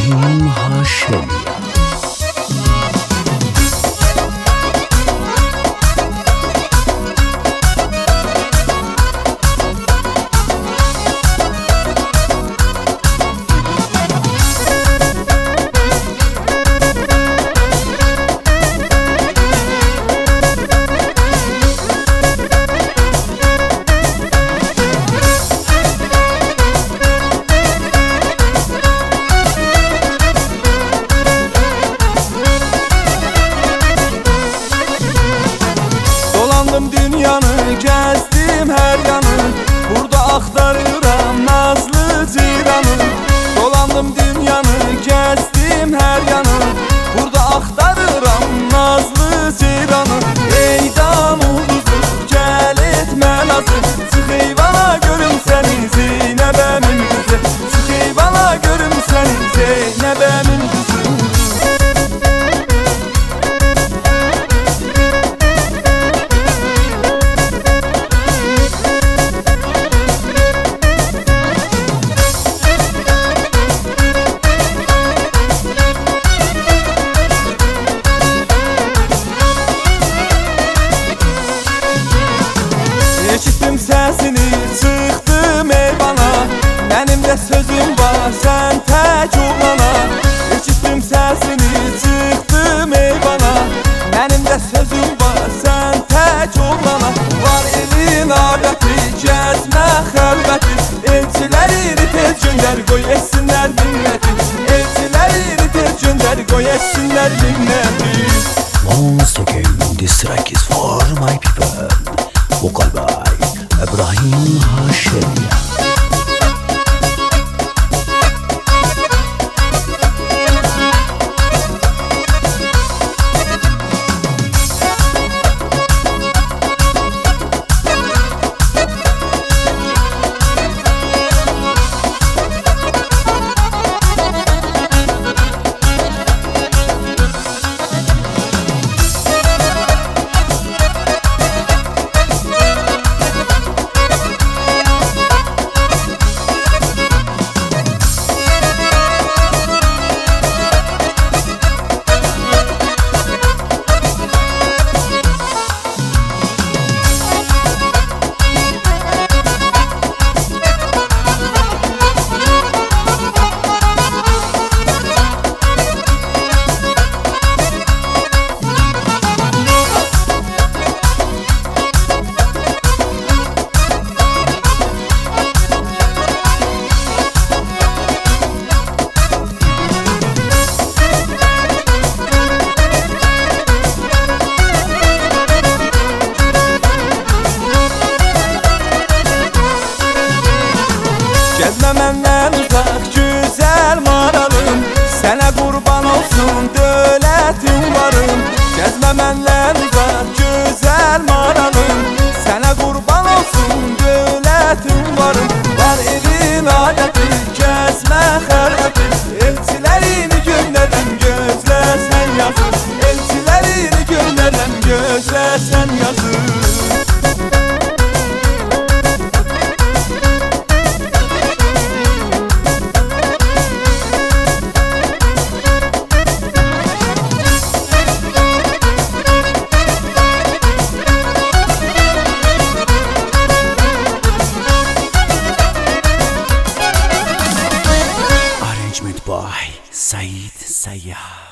İbrahim Haşemi. Dünyanı gezdim her yanı, burada aktarıram nazlı ceyranı. Dolandım dünyanı gezdim her yanı, burada aktarıram nazlı ceyranı. Ey dam ulduzu gel etme nazı, çık eyvana görüm seni Zeynəbəmin kızı. Çık eyvana görüm seni Zeynəbəmin kızı. Eşittim sesini, çıktım eyvana, benim de sözüm var sen tek oğlana. Eşittim sesini, çıktım eyvana, benim de sözüm var sen tek oğlana. Var elin adeti, gezme xəlvəti, elçilərini tez gönder koy etsinler minneti. Elçilərini tez gönder koy etsinler minneti. Once again, this track is for my people. Vokal by İbrahim Haşemi. Gezme menden uzak güzel maralım, sana kurban olsun dövlətim varım. Gezme menden uzak güzel maralım, sana kurban olsun dövlətim varım. Var evin adeti, gezme xəlvəti, elçilərini gönderəm gözlə sen yazır. Elçilərini gönderəm gözlə sen yazır. By Said Sayyah.